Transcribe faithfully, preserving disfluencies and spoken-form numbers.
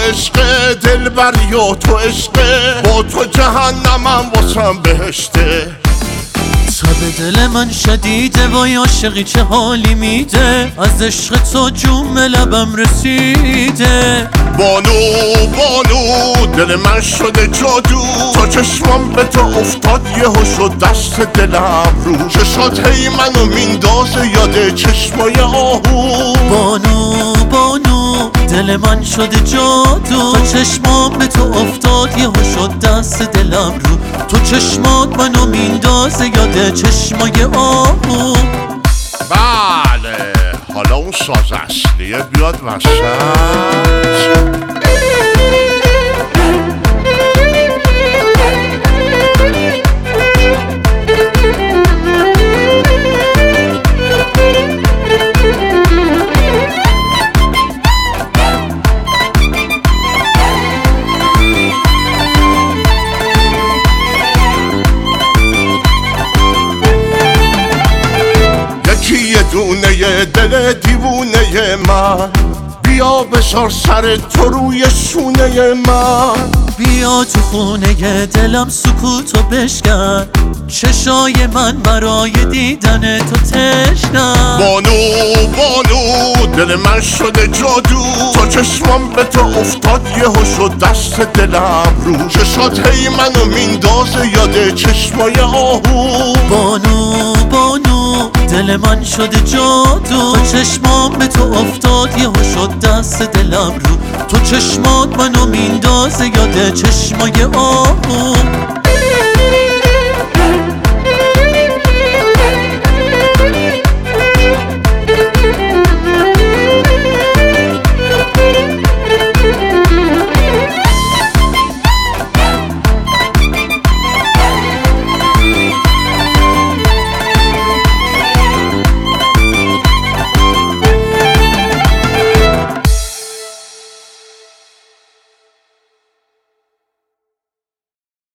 عشق دلبری و تو عشق، با تو جهنمم واسم بهشته. تب دل من شدیده وای عاشقی چه حالی میده، از عشق تو جوم لبم رسیده. بانو بانو دل من شده جادو، تا چشمم به تو افتاد یهو شد دست دلم رو. چشات هی منو میندازه یاد چشمای آهو. بانو بانو دل من شده جادو، تا چشمام به تو افتاد یهو شد دست دلم رو. تو چشمات منو میندازه یاد چشمای آهو. بله حالا اون ساز اصلیه بیاد وسط. یه دونه دل دیوونه من، بیا بسار سر تو روی شونه من. بیا تو خونه دلم سکوتو بشکن، چشای من برای دیدن تو تشنن. بانو بانو دل من شده جادو، تا چشمم به تو افتاد یهو شد دست دلم رو. چشات هی منو میندازه یاد چشمای آهو. بانو بانو دل من شده جادو، تا چشمام به تو افتاد یهو شد دست دلم رو. تو چشمات منو میندازه یاد چشمای آهو.